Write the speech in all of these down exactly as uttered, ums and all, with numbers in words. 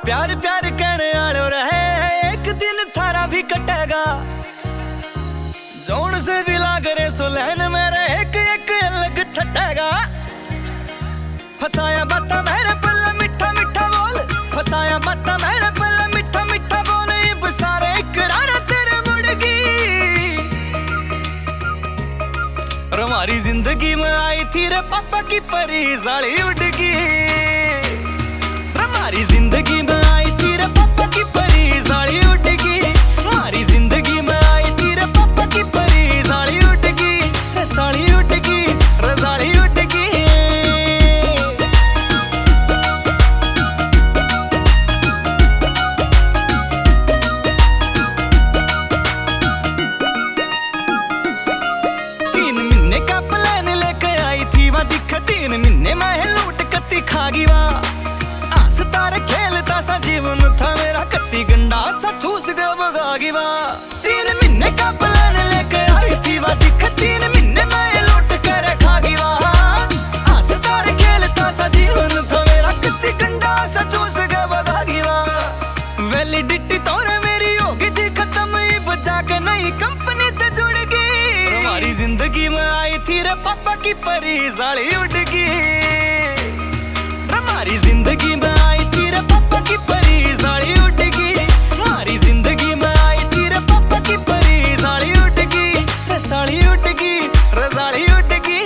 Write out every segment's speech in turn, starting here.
प्यार प्यार कहने आलो रहे, एक दिन थारा भी कटेगा। जोन से भी लाग रे सुलहन मेरे एक एक अलग छटेगा। फसाया बाता मेरे पल्ला मिठा मिठा बोल, फसाया बाता मेरे पल्ला मिठा मिठा बोल, इब सारे इकरार तेरे मुड़गी। और हमारी जिंदगी में आई थी रे पापा की परी साली उड़गी। हमारी जिंदगी में आई थी रे पापा की परी साली उड़गी। हमारी जिंदगी में आई थी रे पापा की परी साली उड़गी, रे साली उड़गी, रे साली उड़गी। तीन महीने का प्लान लेके आई थी वहां दिख, तीन महीने में लूट कत्ती खागी वहां। तारे खेलता सा जीवन था मेरा, कत्ती गंडा सा चूस गया बगागी वा। तीन महीने का प्लान लेके आई थी वा दिख, तीन महीने में लौट कर खागी वा। आस तारे खेलता सा जीवन था मेरा, कत्ती गंडा सा चूस गया बगागी वा। वैलिडिटी तोरे मेरी होगी थी खत्म, इब जाके नई कंपनी ते जुड़ गई। हमारी जिंदगी में आई थी रे पापा की परी साली उड़गी। हमारी जिंदगी में आई थी रे पापा की परी साली उड़गी। हमारी जिंदगी में आई थी रे पापा की परी साली उड़गी, रे साली उड़गी, रे साली उड़गी।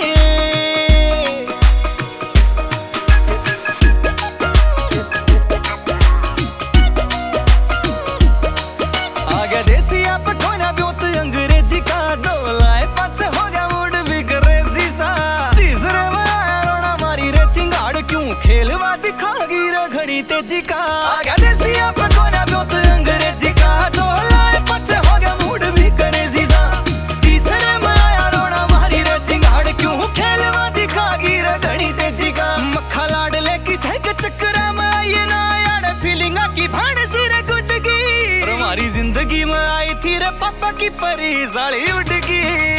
आगे देसी आप खोना ब्योत अंग्रेजी का, डोलाए पाछे हो गया मूड भी क्रेजी सा। तीसरे में आया रोना मारी रे चिंगाड़, क्यों खेलवा दिखागी रे घड़ी तेजी का। आगे देसी आप कोना ब्योत अंग्रेजी का, डोलाए पाछे हो गया मूड भी क्रेजी सा। तीसरे में आया रोना मारी रे चिंगाड़, क्यों खेलवा दिखागी रे घड़ी तेजी का। मक्खा लाडले किसे के चक्करा में आई ना यार, फीलिंगा की भाड़ सी रे गुडगी। हमारी जिंदगी में आई थी रे पापा की परी साली उड़गी।